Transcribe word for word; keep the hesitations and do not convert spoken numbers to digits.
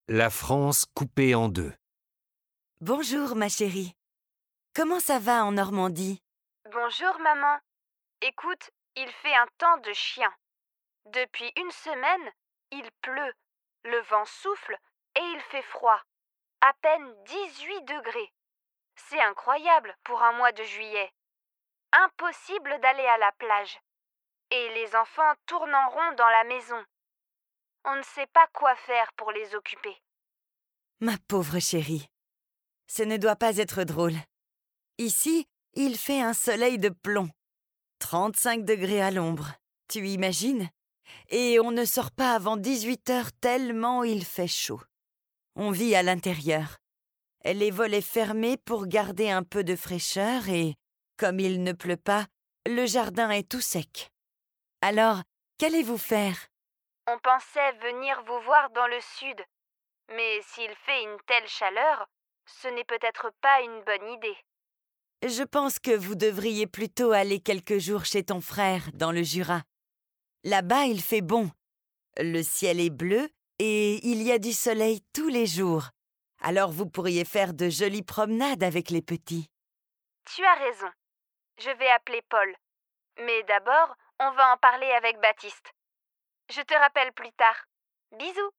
La France coupée en deux. Bonjour, ma chérie. Comment ça va en Normandie? Bonjour maman. Écoute, il fait un temps de chien. Depuis une semaine, il pleut, le vent souffle et il fait froid. À peine dix-huit degrés. C'est incroyable pour un mois de juillet. Impossible d'aller à la plage. Et les enfants tournent en rond dans la maison. On ne sait pas quoi faire pour les occuper. Ma pauvre chérie. Ce ne doit pas être drôle. Ici, il fait un soleil de plomb. trente-cinq degrés à l'ombre. Tu imagines? Et on ne sort pas avant dix-huit heures tellement il fait chaud. On vit à l'intérieur. Les volets fermés pour garder un peu de fraîcheur et, comme il ne pleut pas, le jardin est tout sec. Alors, qu'allez-vous faire? On pensait venir vous voir dans le sud. Mais s'il fait une telle chaleur, ce n'est peut-être pas une bonne idée. Je pense que vous devriez plutôt aller quelques jours chez ton frère, dans le Jura. Là-bas, il fait bon. Le ciel est bleu et il y a du soleil tous les jours. Alors vous pourriez faire de jolies promenades avec les petits. Tu as raison. Je vais appeler Paul. Mais d'abord, on va en parler avec Baptiste. Je te rappelle plus tard. Bisous.